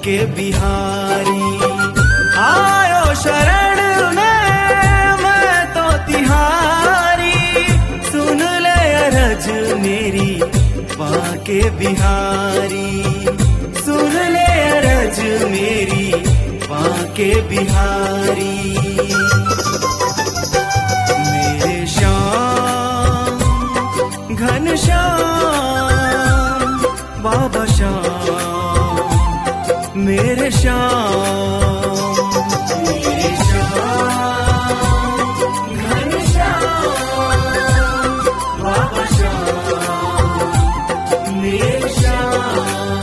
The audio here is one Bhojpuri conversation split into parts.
बाके बिहारी। आयो शरण में मैं तो तिहारी, सुन ले अरज मेरी बाके बिहारी, सुन ले अरज मेरी बाके बिहारी। मेरे श्याम घनश्याम बाबा श्याम, मेरे श्याम, मेरे श्याम घनश्याम बाबा श्याम, मेरे श्याम।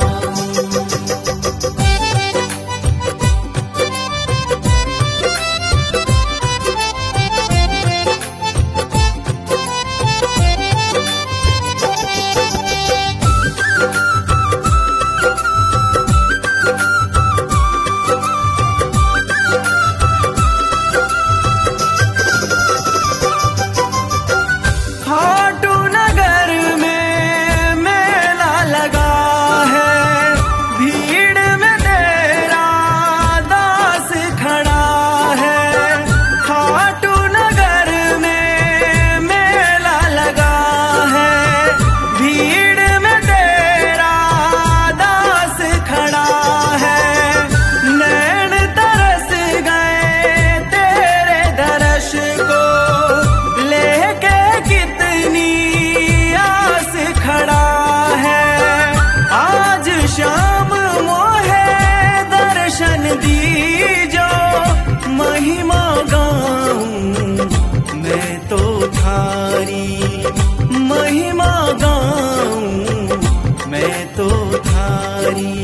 दीजो महिमा गाऊं मैं तो थारी, महिमा गाऊं मैं तो थारी।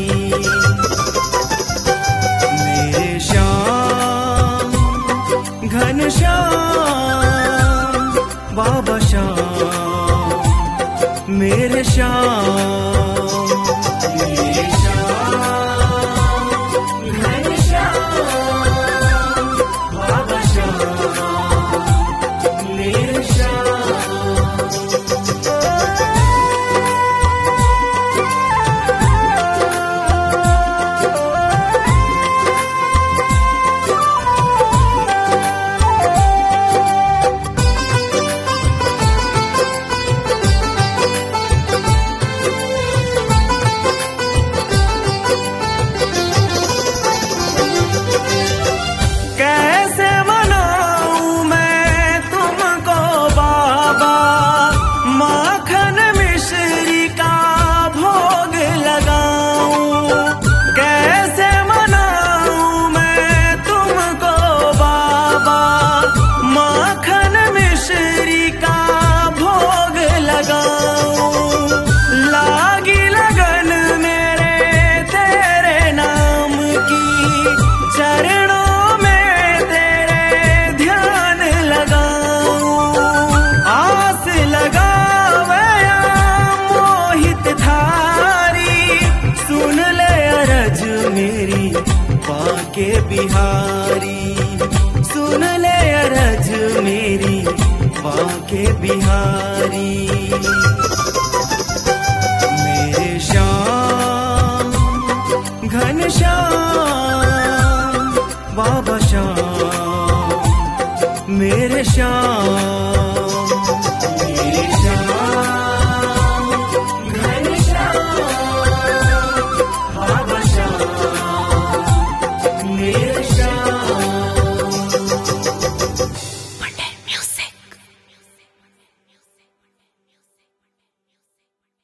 मेरे श्याम घनश्याम बाबा श्याम, मेरे श्याम, मेरे श्याम बाके बिहारी, सुन ले अरज मेरी बाके बिहारी। मेरे श्याम घनश्याम बाबा श्याम, मेरे श्याम, मेरे श्याम।